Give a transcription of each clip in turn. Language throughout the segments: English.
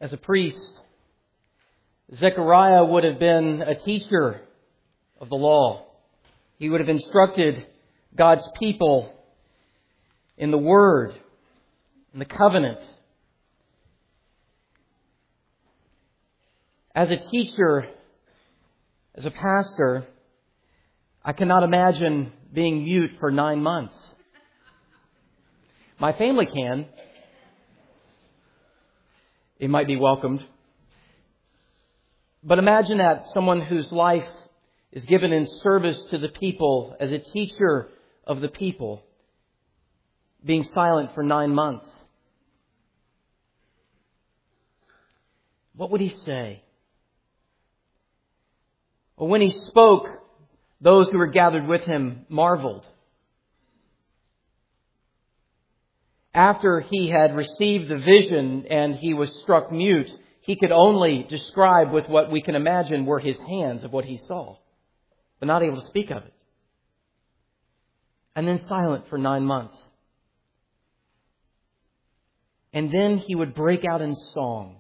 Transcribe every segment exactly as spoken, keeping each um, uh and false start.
As a priest, Zechariah would have been a teacher of the law. He would have instructed God's people in the Word, in the covenant. As a teacher, as a pastor, I cannot imagine being mute for nine months. My family can. It might be welcomed. But imagine that someone whose life is given in service to the people as a teacher of the people being silent for nine months. What would he say? Well, when he spoke, those who were gathered with him marveled. After he had received the vision and he was struck mute, he could only describe with what we can imagine were his hands of what he saw, but not able to speak of it. And then silent for nine months. And then he would break out in song.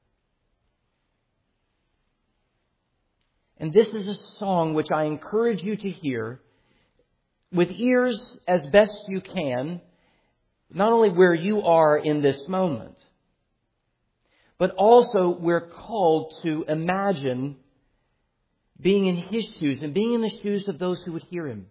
And this is a song which I encourage you to hear with ears as best you can, not only where you are in this moment, but also we're called to imagine being in his shoes and being in the shoes of those who would hear him.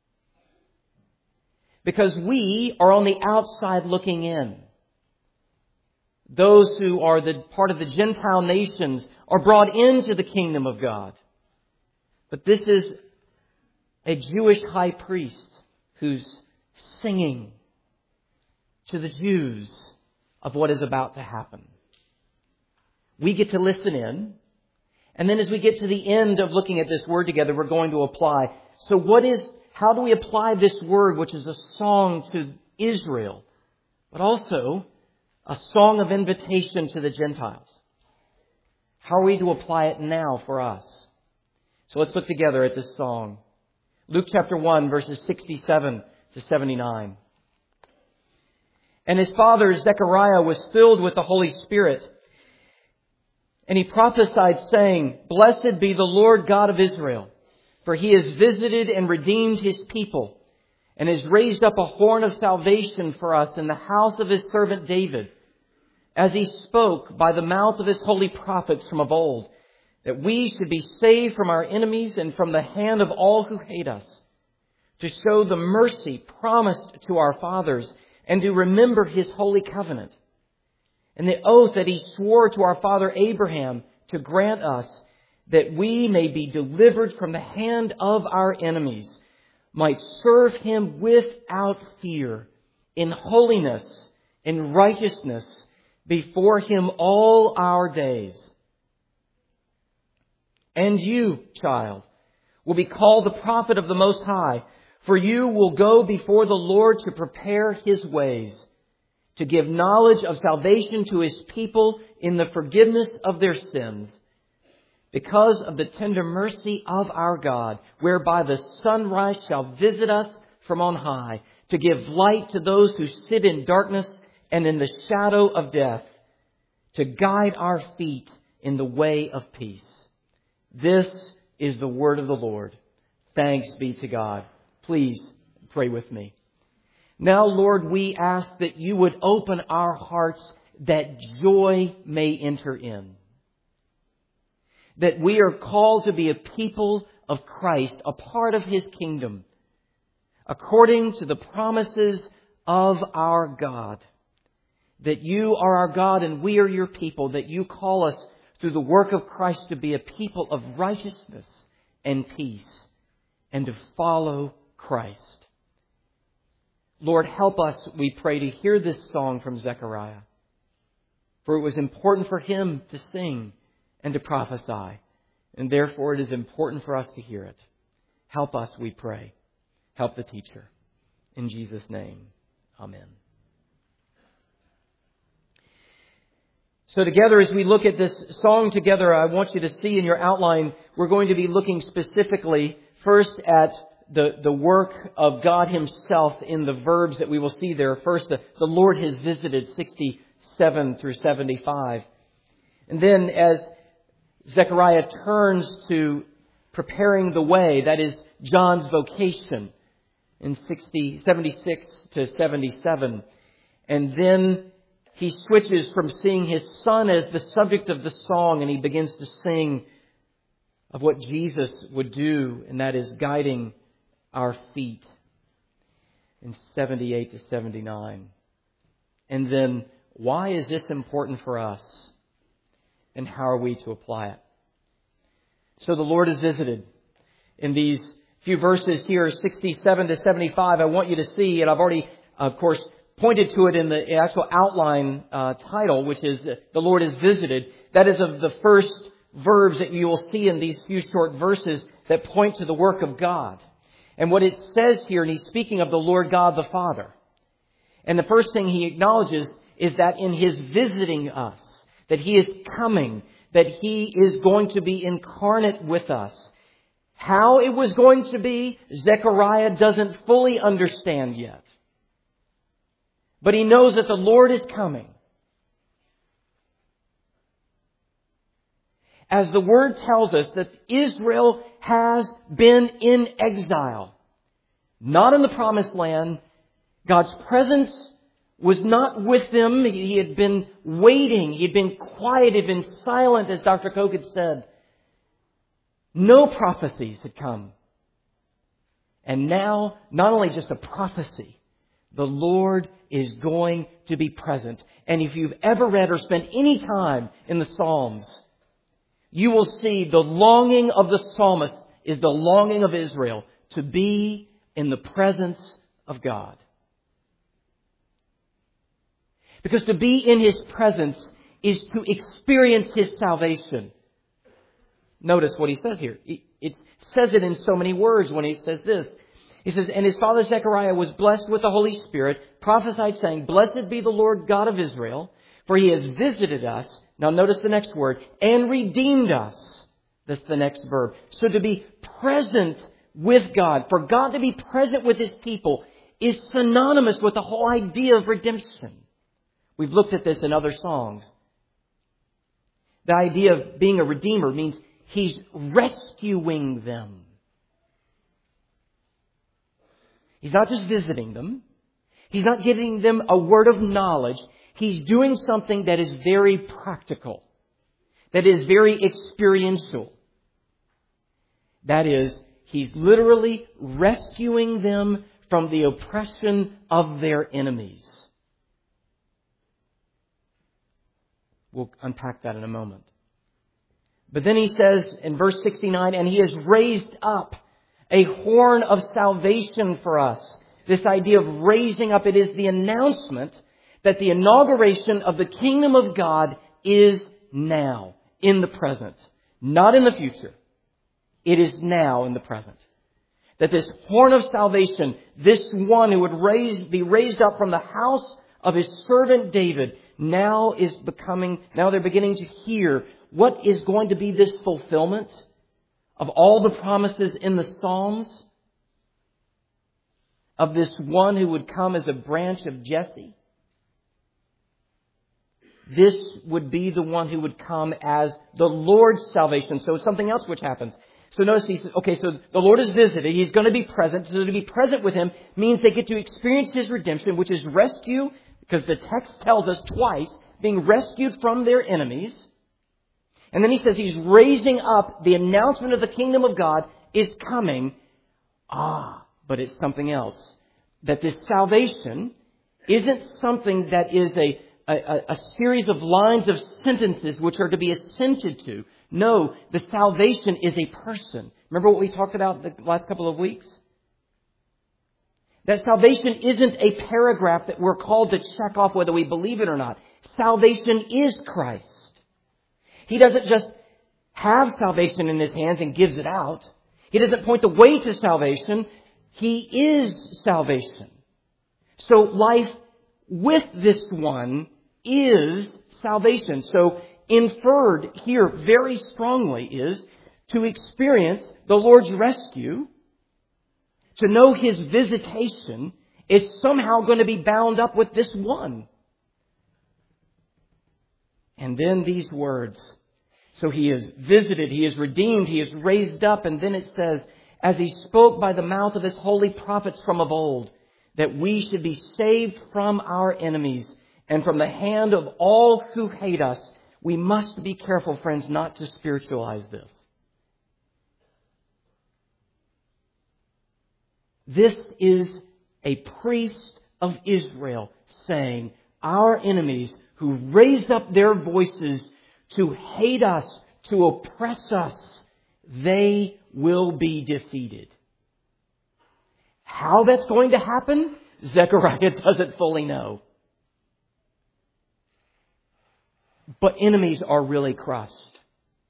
Because we are on the outside looking in. Those who are the part of the Gentile nations are brought into the kingdom of God. But this is a Jewish high priest who's singing to the Jews of what is about to happen. We get to listen in. And then as we get to the end of looking at this word together, we're going to apply. So what is, how do we apply this word, which is a song to Israel, but also a song of invitation to the Gentiles? How are we to apply it now for us? So let's look together at this song. Luke chapter one, verses sixty-seven to seventy-nine. And his father Zechariah was filled with the Holy Spirit. And he prophesied, saying, Blessed be the Lord God of Israel, for he has visited and redeemed his people, and has raised up a horn of salvation for us in the house of his servant David, as he spoke by the mouth of his holy prophets from of old, that we should be saved from our enemies and from the hand of all who hate us, to show the mercy promised to our fathers, and to remember his holy covenant, and the oath that he swore to our father Abraham, to grant us that we may be delivered from the hand of our enemies, might serve him without fear, in holiness and righteousness before him all our days. And you, child, will be called the prophet of the Most High, for you will go before the Lord to prepare his ways, to give knowledge of salvation to his people in the forgiveness of their sins, because of the tender mercy of our God, whereby the sunrise shall visit us from on high, to give light to those who sit in darkness and in the shadow of death, to guide our feet in the way of peace. This is the word of the Lord. Thanks be to God. Please pray with me. Now, Lord, we ask that you would open our hearts that joy may enter in. That we are called to be a people of Christ, a part of his kingdom, according to the promises of our God. That you are our God and we are your people. That you call us through the work of Christ to be a people of righteousness and peace, and to follow Christ. Lord, help us, we pray, to hear this song from Zechariah. For it was important for him to sing and to prophesy. And therefore it is important for us to hear it. Help us, we pray. Help the teacher. In Jesus' name, amen. So together, as we look at this song together, I want you to see in your outline, we're going to be looking specifically first at the, the work of God himself in the verbs that we will see there. First, the, the Lord has visited, sixty-seven through seventy-five. And then as Zechariah turns to preparing the way, that is John's vocation in sixty, seventy-six to seventy-seven. And then he switches from seeing his son as the subject of the song, and he begins to sing of what Jesus would do, and that is guiding our feet in seventy-eight to seventy-nine. And then, why is this important for us? And how are we to apply it? So the Lord is visited. In these few verses here, sixty-seven to seventy-five, I want you to see, and I've already, of course, pointed to it in the actual outline uh, title, which is the Lord is visited. That is of the first verbs that you will see in these few short verses that point to the work of God. And what it says here, and he's speaking of the Lord God the Father. And the first thing he acknowledges is that in his visiting us, that he is coming, that he is going to be incarnate with us. How it was going to be, Zechariah doesn't fully understand yet. But he knows that the Lord is coming. As the Word tells us that Israel has been in exile, not in the Promised Land. God's presence was not with them. He had been waiting. He had been quiet. He had been silent, as Doctor Koch had said. No prophecies had come. And now, not only just a prophecy, the Lord is going to be present. And if you've ever read or spent any time in the Psalms, you will see the longing of the psalmist is the longing of Israel to be in the presence of God. Because to be in His presence is to experience His salvation. Notice what he says here. It says it in so many words when he says this. He says, and his father Zechariah was blessed with the Holy Spirit, prophesied saying, Blessed be the Lord God of Israel, for He has visited us. Now notice the next word, and redeemed us. That's the next verb. So to be present with God, for God to be present with His people, is synonymous with the whole idea of redemption. We've looked at this in other songs. The idea of being a redeemer means He's rescuing them. He's not just visiting them. He's not giving them a word of knowledge. He's doing something that is very practical. That is very experiential. That is, He's literally rescuing them from the oppression of their enemies. We'll unpack that in a moment. But then he says in verse sixty-nine, and He has raised up a horn of salvation for us. This idea of raising up, it is the announcement that the inauguration of the kingdom of God is now, in the present, not in the future. It is now in the present. That this horn of salvation, this one who would raise, be raised up from the house of His servant David, now is becoming, now they're beginning to hear what is going to be this fulfillment of all the promises in the Psalms, of this one who would come as a branch of Jesse. This would be the one who would come as the Lord's salvation. So it's something else which happens. So notice he says, okay, so the Lord is visited. He's going to be present. So to be present with Him means they get to experience His redemption, which is rescue, because the text tells us twice, being rescued from their enemies. And then he says He's raising up, the announcement of the kingdom of God is coming. Ah, but it's something else. That this salvation isn't something that is a, a, a series of lines of sentences which are to be assented to. No, the salvation is a person. Remember what we talked about the last couple of weeks? That salvation isn't a paragraph that we're called to check off whether we believe it or not. Salvation is Christ. He doesn't just have salvation in His hands and gives it out. He doesn't point the way to salvation. He is salvation. So life with this one is salvation. So inferred here very strongly is to experience the Lord's rescue, to know His visitation is somehow going to be bound up with this one. And then these words. So he is visited, he is redeemed, he is raised up. And then it says, as he spoke by the mouth of his holy prophets from of old, that we should be saved from our enemies and from the hand of all who hate us. We must be careful, friends, not to spiritualize this. This is a priest of Israel saying, our enemies who raise up their voices to hate us, to oppress us, they will be defeated. How that's going to happen, Zechariah doesn't fully know. But enemies are really crushed.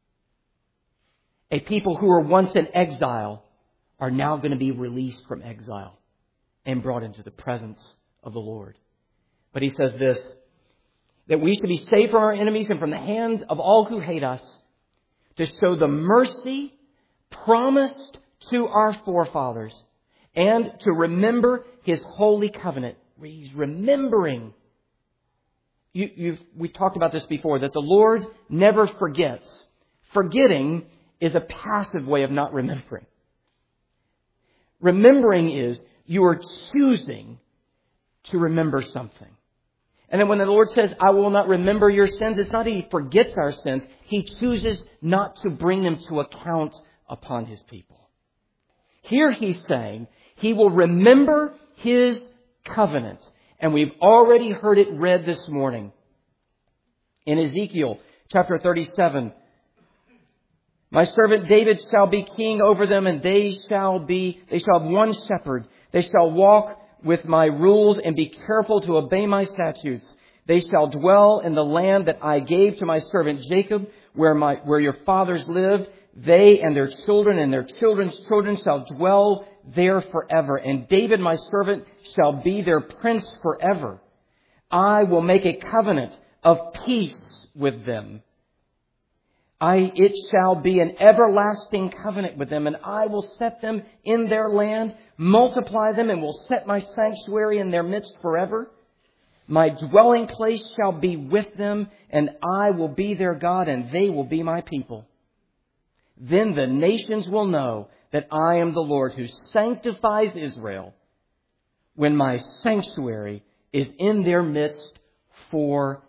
A people who were once in exile are now going to be released from exile and brought into the presence of the Lord. But he says this, that we should be saved from our enemies and from the hand of all who hate us, to show the mercy promised to our forefathers, and to remember His holy covenant. He's remembering. You, you've, we've talked about this before, that the Lord never forgets. Forgetting is a passive way of not remembering. Remembering is you are choosing to remember something. And then when the Lord says, I will not remember your sins, it's not that He forgets our sins. He chooses not to bring them to account upon His people. Here He's saying He will remember His covenant. And we've already heard it read this morning. In Ezekiel chapter thirty-seven, my servant David shall be king over them, and they shall be, they shall have one shepherd. They shall walk with my rules and be careful to obey my statutes. They shall dwell in the land that I gave to my servant Jacob, where my, where your fathers lived. They and their children and their children's children shall dwell there forever. And David, my servant, shall be their prince forever. I will make a covenant of peace with them. I, it shall be an everlasting covenant with them, and I will set them in their land, multiply them, and will set my sanctuary in their midst forever. My dwelling place shall be with them, and I will be their God, and they will be my people. Then the nations will know that I am the Lord who sanctifies Israel, when my sanctuary is in their midst forever.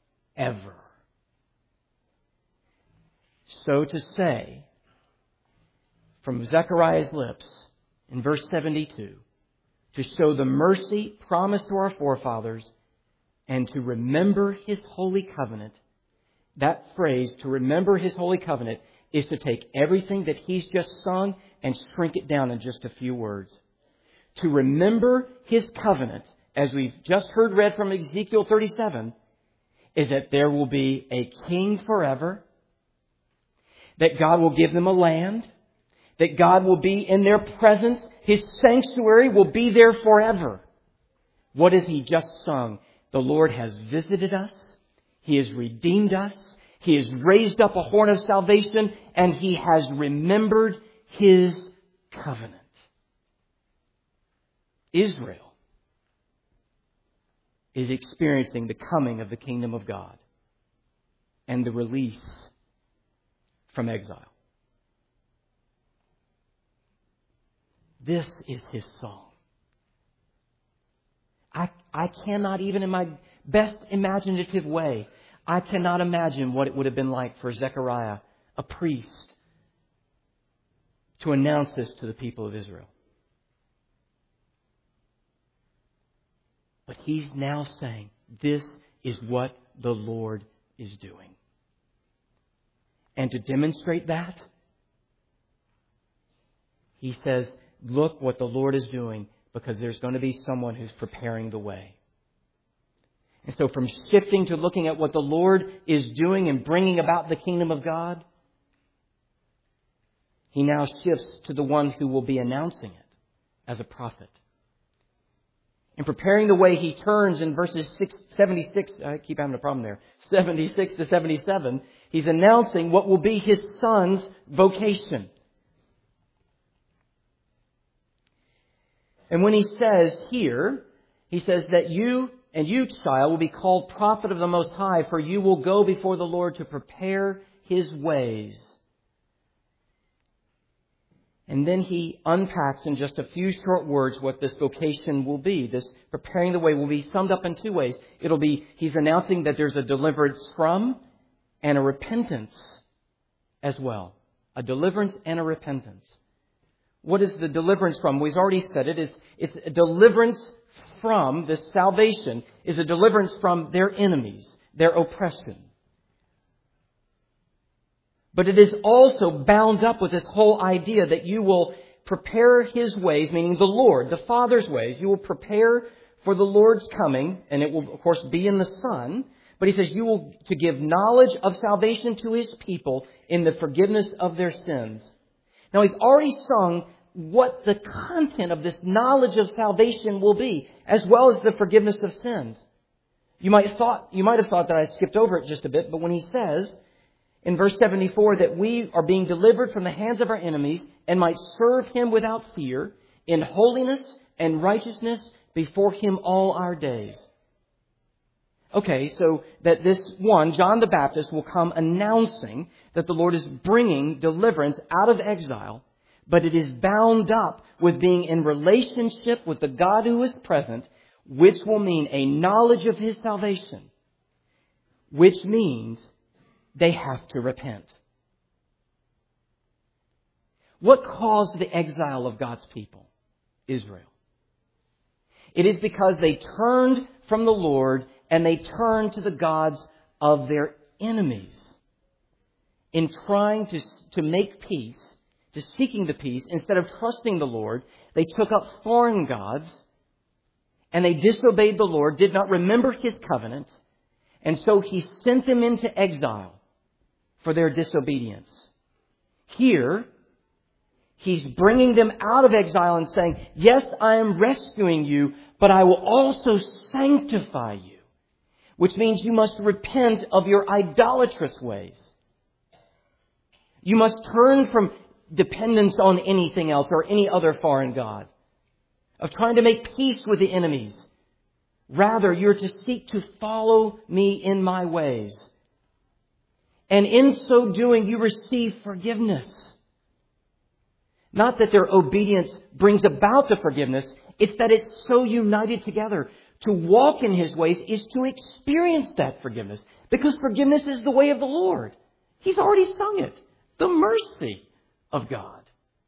So to say, from Zechariah's lips, in verse seventy-two, to show the mercy promised to our forefathers and to remember His holy covenant. That phrase, to remember His holy covenant, is to take everything that He's just sung and shrink it down in just a few words. To remember His covenant, as we've just heard read from Ezekiel thirty-seven, is that there will be a king forever, that God will give them a land, that God will be in their presence. His sanctuary will be there forever. What has He just sung? The Lord has visited us. He has redeemed us. He has raised up a horn of salvation, and He has remembered His covenant. Israel is experiencing the coming of the kingdom of God and the release from exile. This is His song. I, I cannot, even in my best imaginative way, I cannot imagine what it would have been like for Zechariah, a priest, to announce this to the people of Israel. But he's now saying, this is what the Lord is doing. And to demonstrate that, he says, look what the Lord is doing, because there's going to be someone who's preparing the way. And so from shifting to looking at what the Lord is doing and bringing about the kingdom of God, he now shifts to the one who will be announcing it as a prophet. In preparing the way, he turns in verses six, seventy-six, I keep having a problem there, seventy-six to seventy-seven, he's announcing what will be his son's vocation. And when he says here, he says that you And you, child, will be called prophet of the Most High, for you will go before the Lord to prepare His ways. And then he unpacks in just a few short words what this vocation will be. This preparing the way will be summed up in two ways. It'll be, he's announcing that there's a deliverance from and a repentance as well. A deliverance and a repentance. What is the deliverance from? We've already said it. It's, it's a deliverance from, this salvation is a deliverance from their enemies, their oppression. But it is also bound up with this whole idea that you will prepare His ways, meaning the Lord, the Father's ways. You will prepare for the Lord's coming, and it will, of course, be in the Son. But He says you will to give knowledge of salvation to His people in the forgiveness of their sins. Now, He's already sung what the content of this knowledge of salvation will be, as well as the forgiveness of sins. You might have thought, you might have thought that I skipped over it just a bit, but when He says in verse seventy-four that we are being delivered from the hands of our enemies and might serve Him without fear in holiness and righteousness before Him all our days. Okay, so that this one, John the Baptist, will come announcing that the Lord is bringing deliverance out of exile, but it is bound up with being in relationship with the God who is present, which will mean a knowledge of His salvation, which means they have to repent. What caused the exile of God's people, Israel? It is because they turned from the Lord and they turned to the gods of their enemies. In trying to, to make peace, to seeking the peace, instead of trusting the Lord, they took up foreign gods and they disobeyed the Lord, did not remember His covenant, and so He sent them into exile for their disobedience. Here, He's bringing them out of exile and saying, yes, I am rescuing you, but I will also sanctify you. Which means you must repent of your idolatrous ways. You must turn from dependence on anything else or any other foreign god, of trying to make peace with the enemies. Rather, you're to seek to follow me in my ways. And in so doing, you receive forgiveness. Not that their obedience brings about the forgiveness. It's that it's so united together. To walk in His ways is to experience that forgiveness. Because forgiveness is the way of the Lord. He's already sung it. The mercy of God.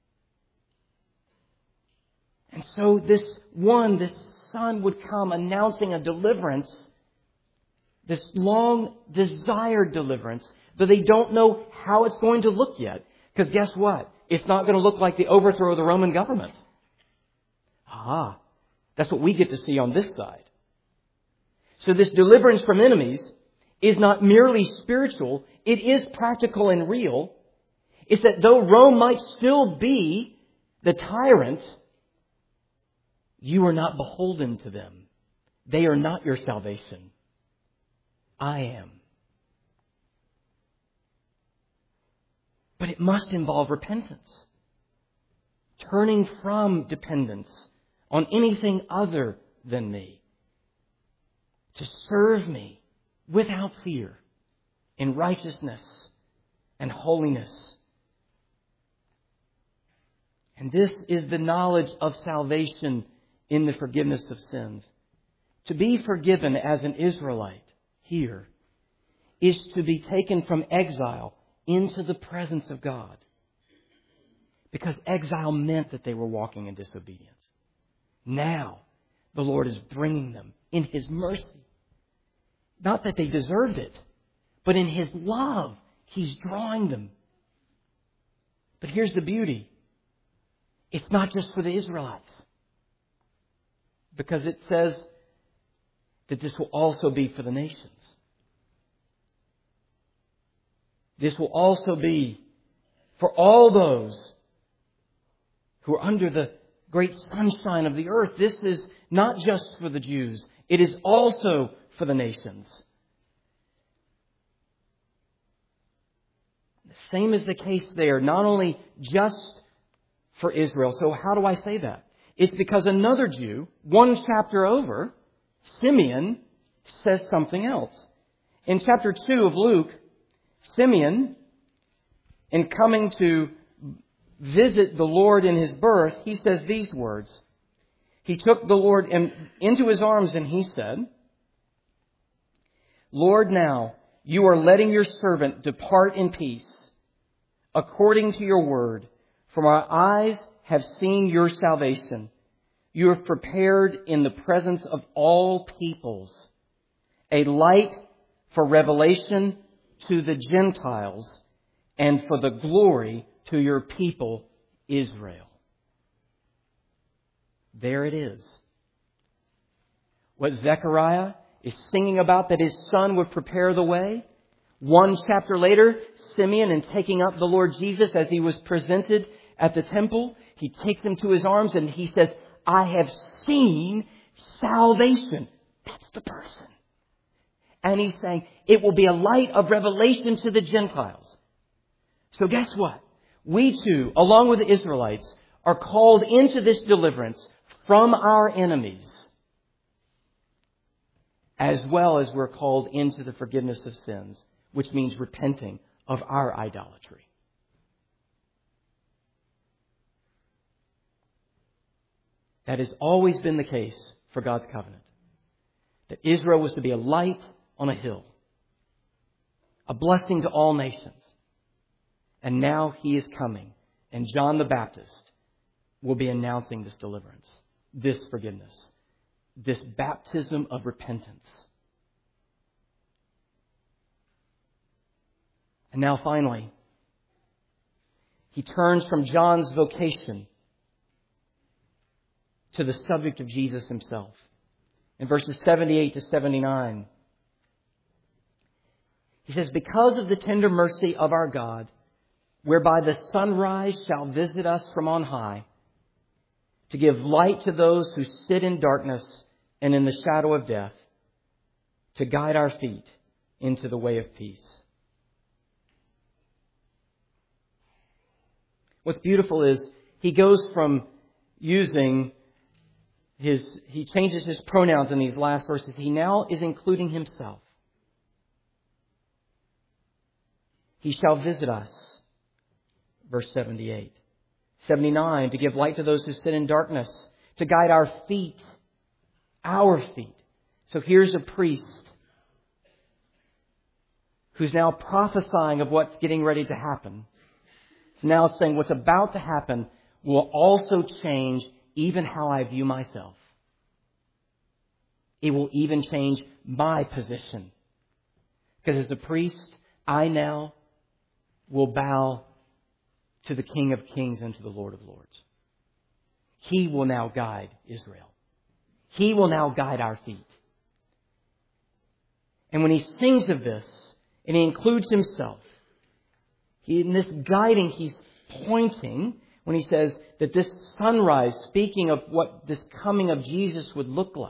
And so this one, this Son would come announcing a deliverance. This long desired deliverance. But they don't know how it's going to look yet. Because guess what? It's not going to look like the overthrow of the Roman government. Ah, that's what we get to see on this side. So this deliverance from enemies is not merely spiritual. It is practical and real. It's that though Rome might still be the tyrant, you are not beholden to them. They are not your salvation. I am. But it must involve repentance. Turning from dependence on anything other than me. To serve me without fear in righteousness and holiness. And this is the knowledge of salvation in the forgiveness of sins. To be forgiven as an Israelite here is to be taken from exile into the presence of God. Because exile meant that they were walking in disobedience. Now, the Lord is bringing them in His mercy. Not that they deserved it, but in His love, He's drawing them. But here's the beauty. It's not just for the Israelites. Because it says that this will also be for the nations. This will also be for all those who are under the great sunshine of the earth. This is not just for the Jews. It is also for the nations. The same is the case there, not only just for Israel. So how do I say that? It's because another Jew, one chapter over, Simeon says something else. In chapter two of Luke, Simeon, in coming to visit the Lord in His birth, he says these words. He took the Lord into His arms and he said, Lord, now you are letting your servant depart in peace, according to your word. For our eyes have seen your salvation. You have prepared in the presence of all peoples a light for revelation to the Gentiles and for the glory to your people Israel. There it is. What Zechariah is singing about, that his son would prepare the way. One chapter later, Simeon, in taking up the Lord Jesus as he was presented at the temple, he takes him to his arms and he says, I have seen salvation. That's the person. And he's saying, it will be a light of revelation to the Gentiles. So guess what? We too, along with the Israelites, are called into this deliverance from our enemies, as well as we're called into the forgiveness of sins, which means repenting of our idolatry. That has always been the case for God's covenant. That Israel was to be a light on a hill, a blessing to all nations. And now He is coming, and John the Baptist will be announcing this deliverance, this forgiveness, this baptism of repentance. And now finally, he turns from John's vocation to the subject of Jesus Himself. In verses seventy-eight to seventy-nine, he says, because of the tender mercy of our God, whereby the sunrise shall visit us from on high, to give light to those who sit in darkness and in the shadow of death, to guide our feet into the way of peace. What's beautiful is he goes from using his, he changes his pronouns in these last verses. He now is including himself. He shall visit us. Verse seventy-eight. seventy-nine, to give light to those who sit in darkness, to guide our feet, our feet. So here's a priest who's now prophesying of what's getting ready to happen. He's now saying what's about to happen will also change even how I view myself. It will even change my position. Because as a priest, I now will bow to the King of Kings and to the Lord of Lords. He will now guide Israel. He will now guide our feet. And when he sings of this, and he includes himself, he, in this guiding, he's pointing when he says that this sunrise, speaking of what this coming of Jesus would look like,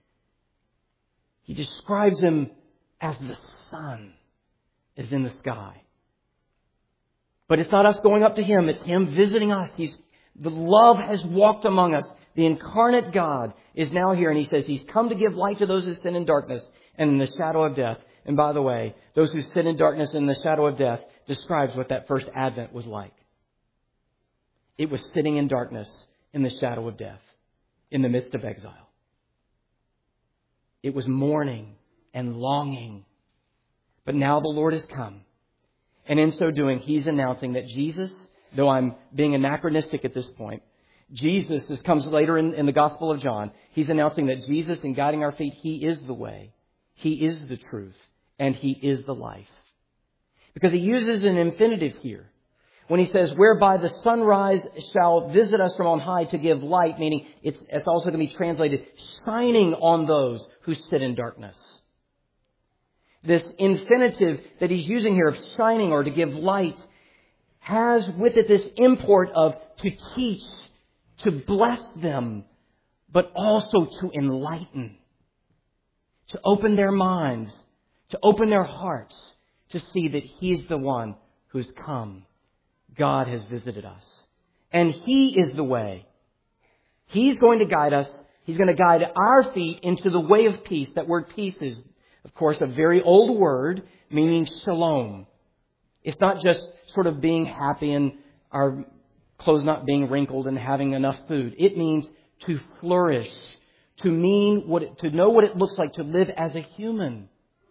he describes him as the sun is in the sky. But it's not us going up to Him. It's Him visiting us. He's, the love has walked among us. The incarnate God is now here. And He says He's come to give light to those who sit in darkness and in the shadow of death. And by the way, those who sit in darkness and in the shadow of death describes what that first advent was like. It was sitting in darkness in the shadow of death, in the midst of exile. It was mourning and longing. But now the Lord has come. And in so doing, He's announcing that Jesus, though I'm being anachronistic at this point, Jesus, this comes later in, in the Gospel of John, He's announcing that Jesus, in guiding our feet, He is the way, He is the truth, and He is the life. Because He uses an infinitive here. When He says, whereby the sunrise shall visit us from on high to give light, meaning it's, it's also going to be translated, shining on those who sit in darkness. This infinitive that he's using here of shining or to give light has with it this import of to teach, to bless them, but also to enlighten, to open their minds, to open their hearts, to see that He's the one who's come. God has visited us. And He is the way. He's going to guide us He's going to guide our feet into the way of peace. That word peace is, of course, a very old word meaning shalom. It's not just sort of being happy and our clothes not being wrinkled and having enough food. It means to flourish, to mean what it, to know what it looks like to live as a human,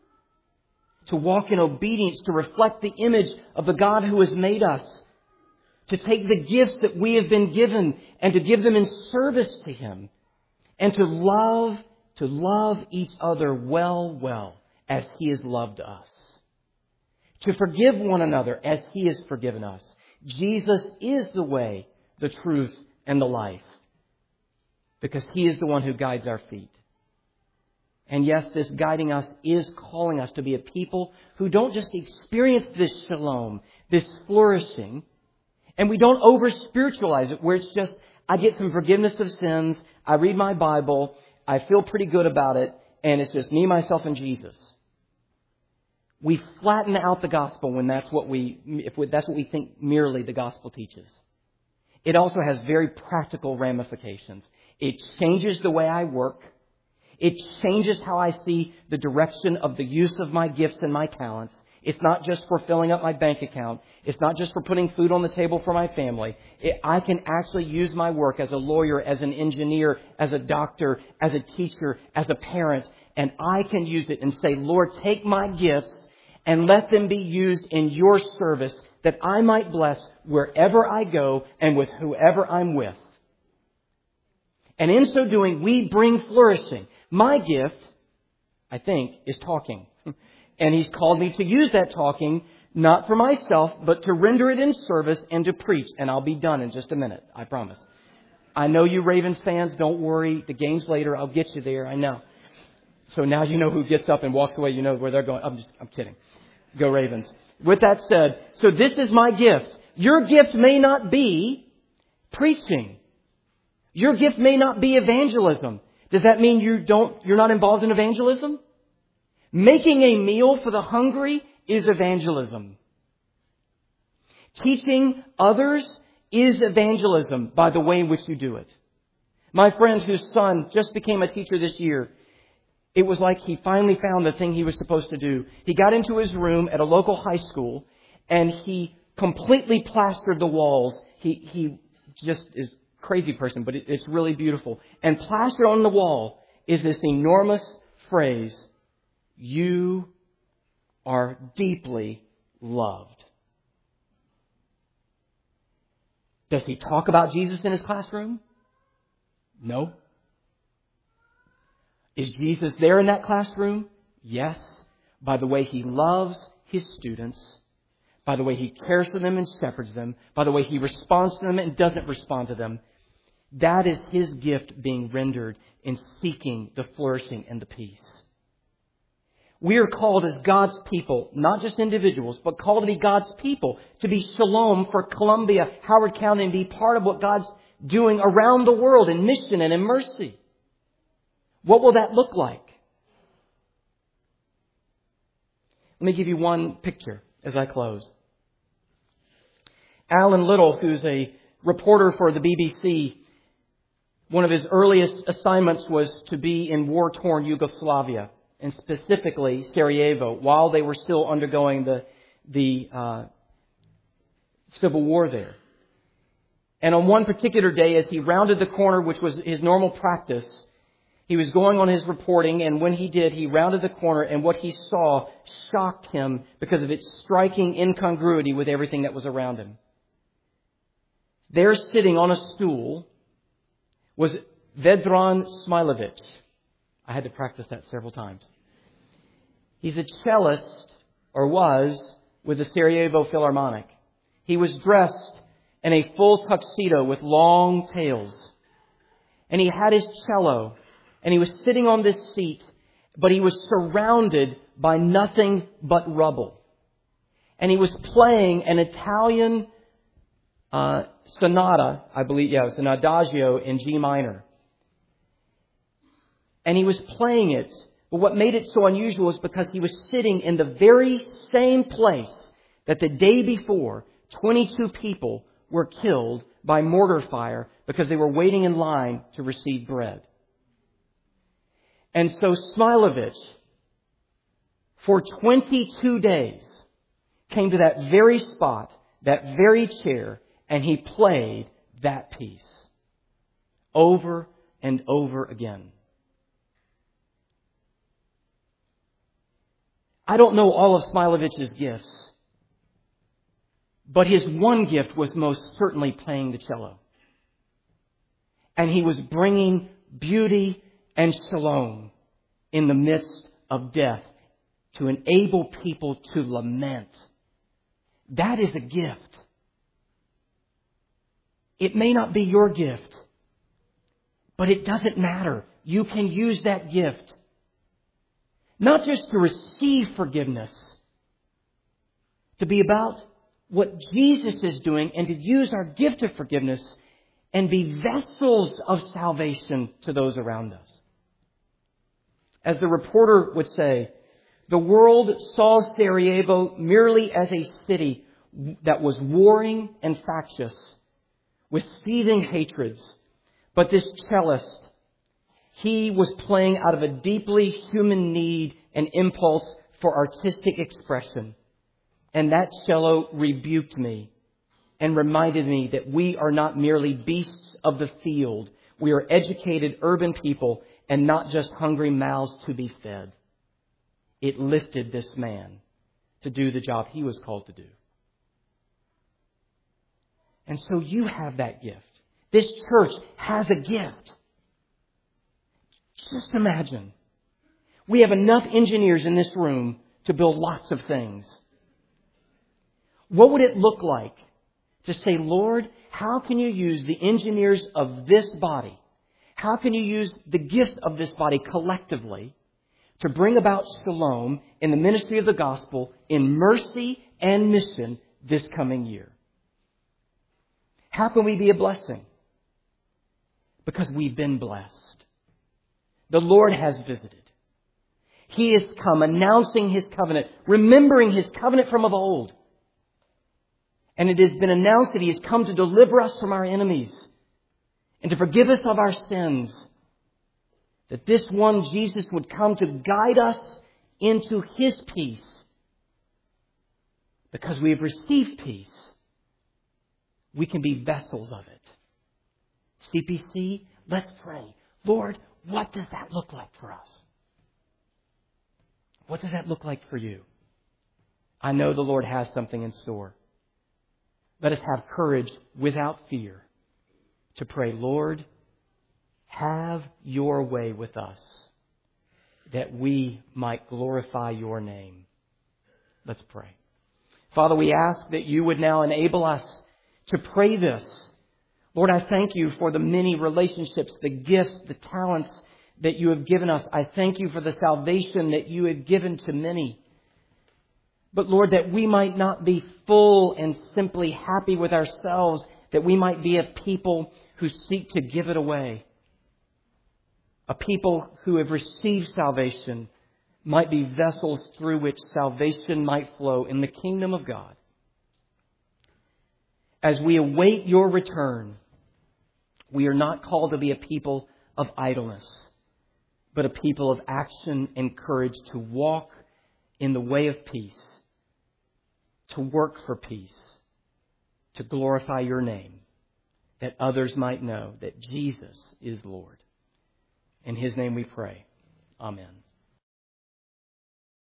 to walk in obedience, to reflect the image of the God who has made us, to take the gifts that we have been given and to give them in service to Him, and to love, to love each other well, well, as He has loved us. To forgive one another as He has forgiven us. Jesus is the way, the truth, and the life. Because He is the one who guides our feet. And yes, this guiding us is calling us to be a people who don't just experience this shalom, this flourishing, and we don't over-spiritualize it where it's just, I get some forgiveness of sins, I read my Bible, I feel pretty good about it, and it's just me, myself, and Jesus. We flatten out the gospel when that's what we, if that's what we think merely the gospel teaches. It also has very practical ramifications. It changes the way I work. It changes how I see the direction of the use of my gifts and my talents. It's not just for filling up my bank account. It's not just for putting food on the table for my family. It, I can actually use my work as a lawyer, as an engineer, as a doctor, as a teacher, as a parent, and I can use it and say, Lord, take my gifts and let them be used in your service that I might bless wherever I go and with whoever I'm with. And in so doing, we bring flourishing. My gift, I think, is talking. And He's called me to use that talking, not for myself, but to render it in service and to preach. And I'll be done in just a minute, I promise. I know you Ravens fans, don't worry. The game's later. I'll get you there, I know. So now you know who gets up and walks away. You know where they're going. I'm just, I'm kidding. Go Ravens. With that said, so this is my gift. Your gift may not be preaching. Your gift may not be evangelism. Does that mean you don't, you're not involved in evangelism? Making a meal for the hungry is evangelism. Teaching others is evangelism by the way in which you do it. My friend whose son just became a teacher this year, it was like he finally found the thing he was supposed to do. He got into his room at a local high school and he completely plastered the walls. He, he just is a crazy person, but it, it's really beautiful. And plastered on the wall is this enormous phrase, you are deeply loved. Does he talk about Jesus in his classroom? No. Is Jesus there in that classroom? Yes. By the way He loves His students, by the way He cares for them and shepherds them, by the way He responds to them and doesn't respond to them. That is His gift being rendered in seeking the flourishing and the peace. We are called as God's people, not just individuals, but called to be God's people, to be shalom for Columbia, Howard County, and be part of what God's doing around the world in mission and in mercy. What will that look like? Let me give you one picture as I close. Alan Little, who's a reporter for the B B C, one of his earliest assignments was to be in war-torn Yugoslavia, and specifically Sarajevo, while they were still undergoing the, the uh, civil war there. And on one particular day, as he rounded the corner, which was his normal practice, he was going on his reporting, and when he did, he rounded the corner, and what he saw shocked him because of its striking incongruity with everything that was around him. There, sitting on a stool, was Vedran Smilovic. I had to practice that several times. He's a cellist, or was, with the Sarajevo Philharmonic. He was dressed in a full tuxedo with long tails. And he had his cello. And he was sitting on this seat, but he was surrounded by nothing but rubble. And he was playing an Italian uh, sonata, I believe, yeah, it was an adagio in G minor. And he was playing it. But what made it so unusual is because he was sitting in the very same place that the day before, twenty-two people were killed by mortar fire because they were waiting in line to receive bread. And so Smilovich, for twenty-two days, came to that very spot, that very chair, and he played that piece over and over again. I don't know all of Smilovich's gifts, but his one gift was most certainly playing the cello. And he was bringing beauty and shalom in the midst of death to enable people to lament. That is a gift. It may not be your gift, but it doesn't matter. You can use that gift not just to receive forgiveness, to be about what Jesus is doing and to use our gift of forgiveness and be vessels of salvation to those around us. As the reporter would say, the world saw Sarajevo merely as a city that was warring and factious, with seething hatreds. But this cellist, he was playing out of a deeply human need and impulse for artistic expression. And that cello rebuked me and reminded me that we are not merely beasts of the field. We are educated urban people and not just hungry mouths to be fed. It lifted this man to do the job he was called to do. And so you have that gift. This church has a gift. Just imagine. We have enough engineers in this room to build lots of things. What would it look like to say, Lord, how can you use the engineers of this body? How can you use the gifts of this body collectively to bring about shalom in the ministry of the gospel in mercy and mission this coming year? How can we be a blessing? Because we've been blessed. The Lord has visited. He has come announcing His covenant, remembering His covenant from of old. And it has been announced that He has come to deliver us from our enemies and to forgive us of our sins. That this one, Jesus, would come to guide us into His peace. Because we have received peace, we can be vessels of it. C P C, let's pray. Lord, what does that look like for us? What does that look like for you? I know the Lord has something in store. Let us have courage without fear to pray, Lord, have your way with us that we might glorify your name. Let's pray. Father, we ask that you would now enable us to pray this. Lord, I thank you for the many relationships, the gifts, the talents that you have given us. I thank you for the salvation that you have given to many. But Lord, that we might not be full and simply happy with ourselves, that we might be a people who seek to give it away. A people who have received salvation might be vessels through which salvation might flow in the kingdom of God. As we await your return, we are not called to be a people of idleness, but a people of action and courage to walk in the way of peace, to work for peace, to glorify your name, that others might know that Jesus is Lord. In His name we pray. Amen.